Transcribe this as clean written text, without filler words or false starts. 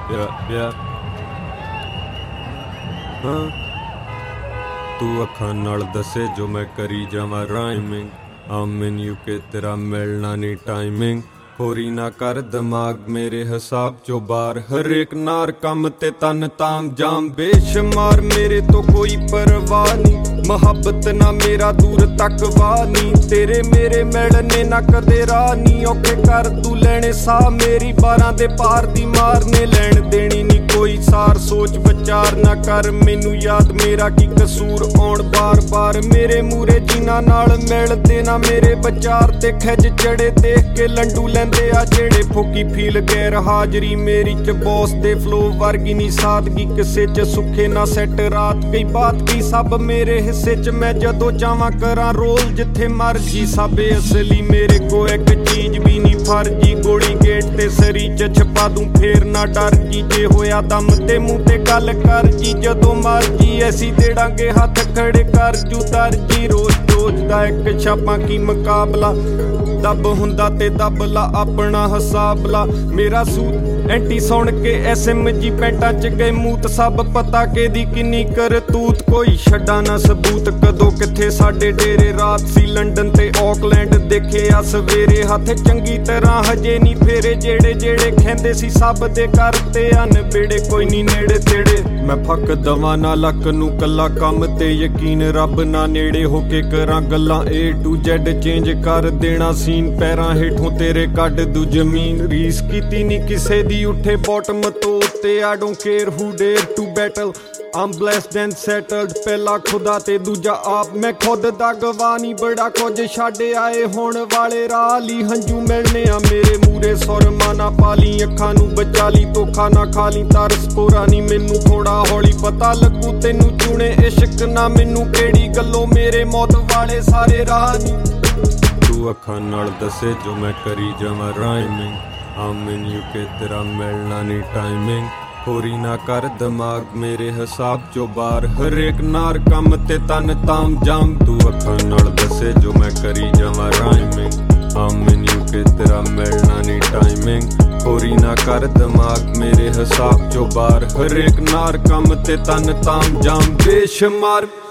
Yeah. ਹਾਂ ਤੂੰ ਅੱਖਾਂ ਨਾਲ ਦੱਸੇ ਜੋ ਮੈਂ ਕਰੀ ਜਾਵਾਂ ਰਾਈਮਿੰਗ ਆਮ ਇਨ ਯੂਕੇ ਤੇਰਾ ਮਿਲਣਾ ਨਹੀਂ ਟਾਈਮਿੰਗ ਹੋਰੀ ਨਾ ਕਰ ਦਿਮਾਗ ਮੇਰੇ ਹਿਸਾਬ ਚੋਂ ਬਾਹਰ ਹਰੇਕ ਨਾਰ ਕੰਮ ਤੇ ਤਨ ਤਾਮ ਜਾਮ ਬੇਸ਼ੁਮਾਰ ਮੇਰੇ ਤੋਂ ਕੋਈ ਪਰਵਾਹ ਨਹੀਂ ਮੁਹੱਬਤ ਨਾ ਮੇਰਾ ਦੂਰ ਤੱਕ ਵਾਹ ਨਹੀਂ ਤੇਰੇ ਮੇਰੇ ਮਿਲਣੇ ਨਾ ਕਦੇ ਰਾਹ ਨਹੀਂ ਔਖੇ ਕਰ ਤੂੰ ਲੈਣੇ ਸਾਹ ਮੇਰੀ 12 ਦੇ ਪਾਰ ਦੀ ਮਾਰਨੇ ਲੈਣ ਦੇਣੀ ਨਹੀਂ ਕੋਈ ਸਾਰ ਸੋਚ ਵਿਚਾਰ ਨਾ ਕਰ ਮੈਨੂੰ ਯਾਦ ਮੇਰਾ ਕੀ ਕਸੂਰ ਆਉਣ ਬਾਰ-ਬਾਰ ਮੇਰੇ ਮੂਰੇ ਜਿਨ੍ਹਾਂ ਨਾਲ ਮਿਲਦੇ ਨਾ ਮੇਰੇ ਵਿਚਾਰ ਤੇ ਖਿੱਚ ਚੜੇ ਦੇਖ ਕੇ ਲੰਡੂ ਲੈਂਦੇ ਆ ਜਿਹੜੇ ਫੋਕੀ ਫੀਲ ਗੈਰ ਹਾਜ਼ਰੀ ਮੇਰੀ ਚ ਬੌਸ ਦੇ ਫਲੋ ਵਰਗੀ ਨੀ ਸਾਦਗੀ ਕਿਸੇ ਚ ਸੁੱਖੇ ਨਾ ਸੈੱਟ ਰਾਤ ਕਈ ਬਾਤ ਕੀ ਸਭ ਮੇਰੇ ਹਿੱਸੇ ਚ ਮੈਂ ਜਦੋਂ ਚਾਹਾਂ ਕਰਾਂ ਰੋਲ ਜਿੱਥੇ ਮਰਜੀ ਸਭ ਅਸਲੀ ਮੇਰੇ ਕੋ ਇੱਕ ਚੀਜ਼ ਵੀ ਨੀ ਫਰਜੀ ਗੋਲੀ ਗੇਟ ਤੇ ਸਰੀ ਚ ਛਪਾ ਦੂੰ ਫੇਰ ਨਾ ਡਰ ਜੀ ਜੇ ਹੋਇਆ ਦਮ ਤੇ ਮੂੰਹ ਤੇ ਗੱਲ ਕਰ ਜੀ ਜਦੋਂ ਮਰਜੀ ਐਸੀ ਦੇੜਾਂਗੇ ਹੱਥ ਖੜੇ ਕਰ ਜੂ ਦਰਜੀ ਰੋਜ਼ ਦਾ ਇੱਕ ਛਾਪਾਂ ਕੀ ਮੁਕਾਬਲਾ ਦੱਬ ਹੁੰਦਾ ਤੇ ਦੱਬ ਲਾ ਆਪਣਾ ਹਿਸਾਬ ਲਾ ਮੇਰਾ ਸੂਟ ਐਂਟੀ ਸੁਣ ਕੇ SMG ਪੈਂਟਾਂ ਚ ਗਏ ਮੂਤ ਸਭ ਪਤਾ ਕਿਹਦੀ ਕਿੰਨੀ ਕਰਤੂਤ ਕੋਈ ਛੱਡਾ ਨਾ ਸਬੂਤ ਕਦੋਂ ਕਿੱਥੇ ਸਾਡੇ ਡੇਰੇ ਰਾਤ ਸੀ ਲੰਡਨ ਤੇ ਆਕਲੈਂਡ ਦੇਖਿਆ ਸਵੇਰੇ ਹੱਥ ਚੰਗੀ ਤਰ੍ਹਾਂ ਹਜੇ ਨਹੀਂ ਫੇਰੇ ਜਿਹੜੇ ਖੈਂਦੇ ਸੀ ਸਭ ਦੇ ਕਰਤੇ ਅਨਬੇੜੇ ਕੋਈ ਨਹੀਂ ਨੇੜੇ ਤੇੜੇ ਮੈਂ ਫੱਕ ਦਵਾਂ ਨਾ ਲੱਕ ਨੂੰ ਕੱਲਾ ਕੰਮ ਤੇ ਯਕੀਨ ਰੱਬ ਨਾ ਨੇੜੇ ਹੋ ਕੇ ਕਰਾਂ ਗੱਲਾਂ A to Z ਚੇਂਜ ਕਰ ਦੇਣਾ ਸੀਨ ਪੈਰਾਂ ਹੇਠੋਂ ਤੇਰੇ ਕੱਢ ਦੂ ਜ਼ਮੀਨ ਰੀਸ ਕੀਤੀ ਨਹੀਂ ਕਿਸੇ ਦੀ ਉੱਠੇ ਬੋਟਮ ਤੋਂ ਉੱਤੇ I don't care who dare to battle I'm blessed and settled ਪਹਿਲਾ ਖੁਦਾ ਤੇ ਦੂਜਾ ਆਪ ਮੈਂ ਖੁਦ ਦਾ ਗਵਾਹ ਨਹੀਂ ਬੜਾ ਕੁਝ ਛੱਡ ਆਏ ਹੋਣ ਵਾਲੇ ਰਾਹ ਲਈ ਹੰਝੂ ਮਿਲਣੇ ਆ ਮੇਰੇ ਮੂਰੇ ਸੁਰਮਾ ਨਾ ਪਾਲੀ ਅੱਖਾਂ ਨੂੰ ਬਚਾ ਲਈ ਧੋਖਾ ਨਾ ਖਾ ਲਈ ਤਰਸ ਪੂਰਾ ਨਹੀਂ ਮੈਨੂੰ ਥੋੜਾ ਹੌਲੀ ਪਤਾ ਲੱਗੂ ਤੈਨੂੰ ਚੁਣੇ ਇਸ਼ਕ ਨਾ ਮੈਨੂੰ ਕਿਹੜੀ ਗੱਲੋਂ ਮੇਰੇ ਮੌਤ ਵਾਲੇ ਸਾਰੇ ਰਾਹ ਨਹੀਂ ਤੂੰ ਅੱਖਾਂ ਨਾਲ ਦੱਸੇ ਜੋ ਮੈਂ ਕਰੀ ਜਾਵਾਂ ਰਾਈਮਿੰਗ ਆਮ ਇਨ ਯੂਕੇ ਤੇਰਾ ਮਿਲਣਾ ਨਹੀਂ ਟਾਈਮਿੰਗ ਹੋਰੀ ਨਾ ਕਰ ਦਿਮਾਗ ਮੇਰੇ ਹਿਸਾਬ ਚੋਂ ਬਾਹਰ ਹਰੇਕ ਨਾਰ ਕੰਮ ਤੇ ਤਨ ਤਾਮ ਜਾਮ ਤੂੰ ਅੱਖਾਂ ਨਾਲ ਦੱਸੇ ਜੋ ਮੈਂ ਕਰੀ ਜਾਵਾਂ ਰਾਈਮਿੰਗ ਆਮ ਇਨ ਯੂਕੇ ਤੇਰਾ ਮਿਲਣਾ ਨਹੀਂ ਟਾਈਮਿੰਗ ਹੋਰੀ ਨਾ ਕਰ ਦਿਮਾਗ ਮੇਰੇ ਹਿਸਾਬ ਚੋਂ ਬਾਹਰ ਹਰੇਕ ਨਾਰ ਕੰਮ ਤੇ ਤਨ ਤਾਮ ਜਾਮ ਬੇਸ਼ੁਮਾਰ